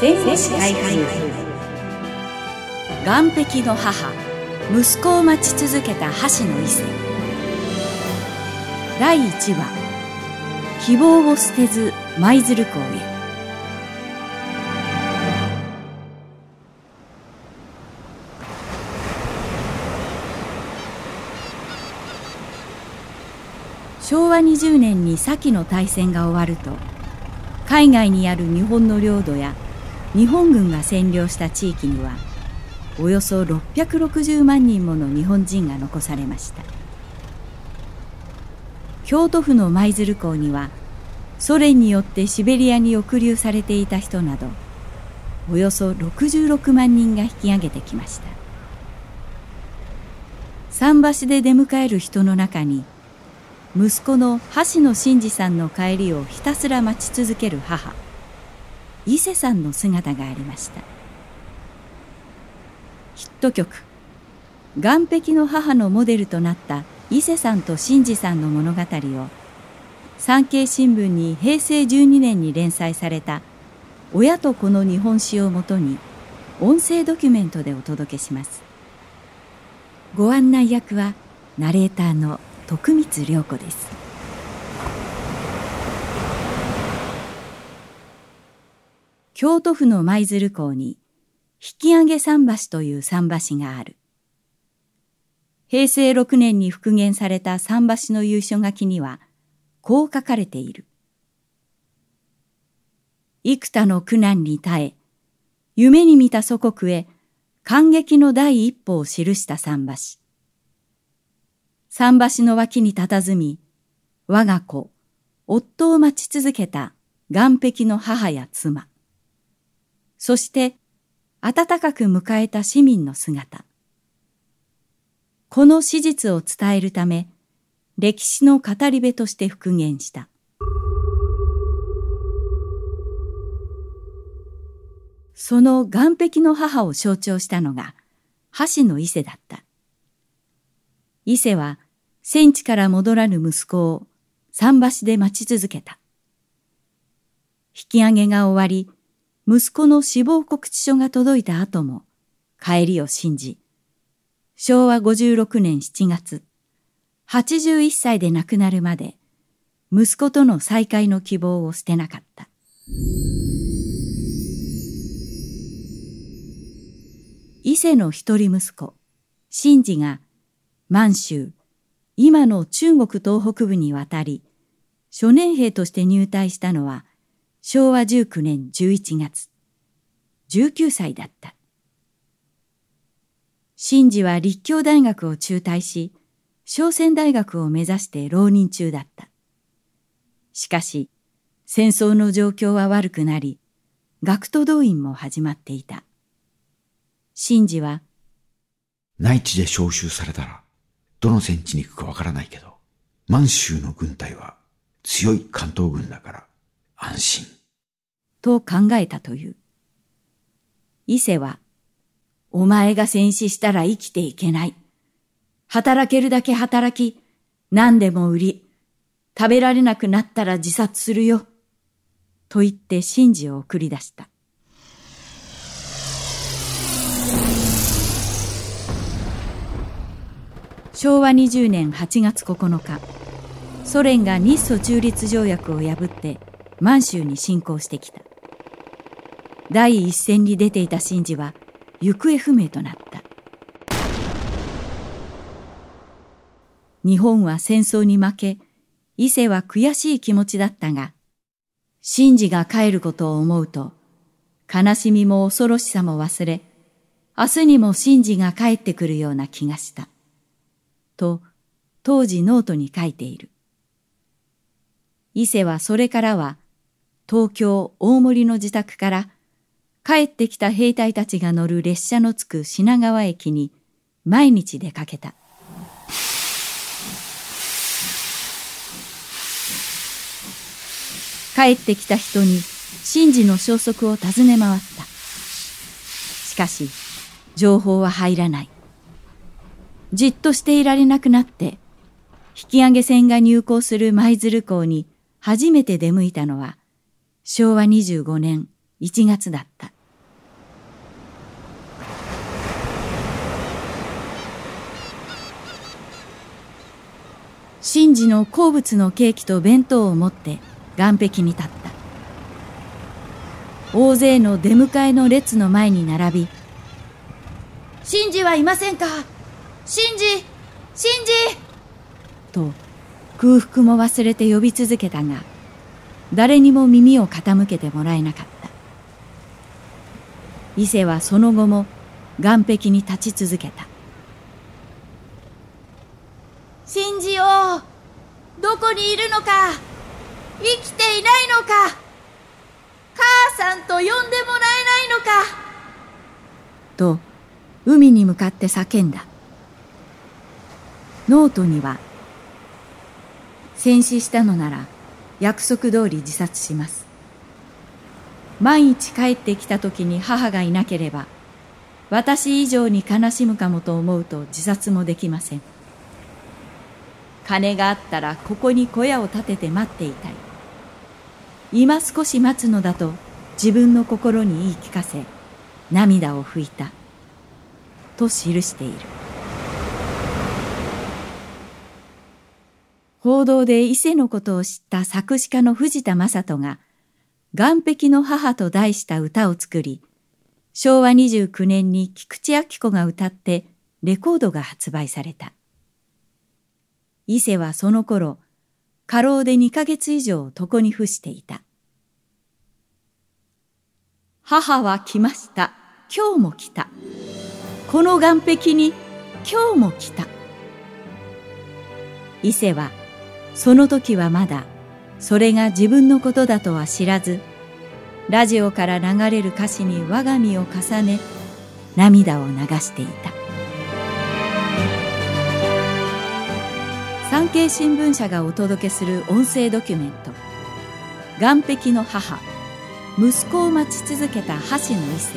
戦士開封。岸壁の母、息子を待ち続けた橋の伊勢。第1話、希望を捨てず舞鶴港へ。昭和20年に先の大戦が終わると、海外にある日本の領土や日本軍が占領した地域にはおよそ660万人もの日本人が残されました。京都府の舞鶴港にはソ連によってシベリアに抑留されていた人などおよそ66万人が引き上げてきました。桟橋で出迎える人の中に息子の橋野伸二さんの帰りをひたすら待ち続ける母、伊勢さんの姿がありました。ヒット曲「岸壁の母」のモデルとなった伊勢さんと伸二さんの物語を産経新聞に平成12年に連載された「親と子の日本史」をもとに音声ドキュメントでお届けします。ご案内役はナレーターの徳光涼子です。京都府の舞鶴港に引上桟橋という桟橋がある。平成6年に復元された桟橋の由緒書きにはこう書かれている。幾多の苦難に耐え、夢に見た祖国へ感激の第一歩を記した桟橋。桟橋の脇に佇み、我が子、夫を待ち続けた岸壁の母や妻。そして、温かく迎えた市民の姿。この史実を伝えるため、歴史の語り部として復元した。その岸壁の母を象徴したのが、橋野伊勢だった。伊勢は、戦地から戻らぬ息子を桟橋で待ち続けた。引き上げが終わり、息子の死亡告知書が届いた後も帰りを信じ、昭和56年7月、81歳で亡くなるまで息子との再会の希望を捨てなかった。伊勢の一人息子、伸二が満州、今の中国東北部に渡り、初年兵として入隊したのは昭和19年11月。19歳だった。伸二は立教大学を中退し、商船大学を目指して浪人中だった。しかし、戦争の状況は悪くなり、学徒動員も始まっていた。伸二は、 内地で召集されたら、どの戦地に行くかわからないけど、満州の軍隊は強い関東軍だから安心。 と考えたという。伊勢は、お前が戦死したら生きていけない。働けるだけ働き、何でも売り、食べられなくなったら自殺するよ。と言って伸二を送り出した。昭和20年8月9日、ソ連が日ソ中立条約を破って満州に侵攻してきた。第一線に出ていた伸二は行方不明となった。日本は戦争に負け、伊勢は悔しい気持ちだったが、伸二が帰ることを思うと、悲しみも恐ろしさも忘れ、明日にも伸二が帰ってくるような気がした。と当時ノートに書いている。伊勢はそれからは東京大森の自宅から帰ってきた兵隊たちが乗る列車の着く品川駅に毎日出かけた。帰ってきた人に伸二の消息を尋ね回った。しかし情報は入らない。じっとしていられなくなって、引き上げ船が入港する舞鶴港に初めて出向いたのは昭和25年1月だった。 真治の好物のケーキと弁当を持って岸壁に立った。大勢の出迎えの列の前に並び、真治はいませんか、真治、真治と空腹も忘れて呼び続けたが、誰にも耳を傾けてもらえなかった。伊勢はその後も岸壁に立ち続けた。真治よ、どこにいるのか、生きていないのか、母さんと呼んでもらえないのかと海に向かって叫んだ。ノートには、戦死したのなら約束通り自殺します。万一帰ってきた時に母がいなければ、私以上に悲しむかもと思うと自殺もできません。金があったらここに小屋を建てて待っていたい。今少し待つのだと自分の心に言い聞かせ、涙を拭いた。と記している。報道で伊勢のことを知った作詞家の藤田正人が、岸壁の母と題した歌を作り、昭和29年に菊池亜希子が歌ってレコードが発売された。伊勢はその頃、過労で2ヶ月以上床に伏していた。母は来ました。今日も来た。この岸壁に今日も来た。伊勢は、その時はまだ、それが自分のことだとは知らず、ラジオから流れる歌詞に我が身を重ね、涙を流していた。産経新聞社がお届けする音声ドキュメント、岸壁の母、息子を待ち続けた橋野伊勢。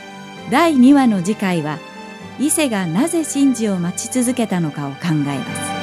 第2話の次回は、伊勢がなぜ真治を待ち続けたのかを考えます。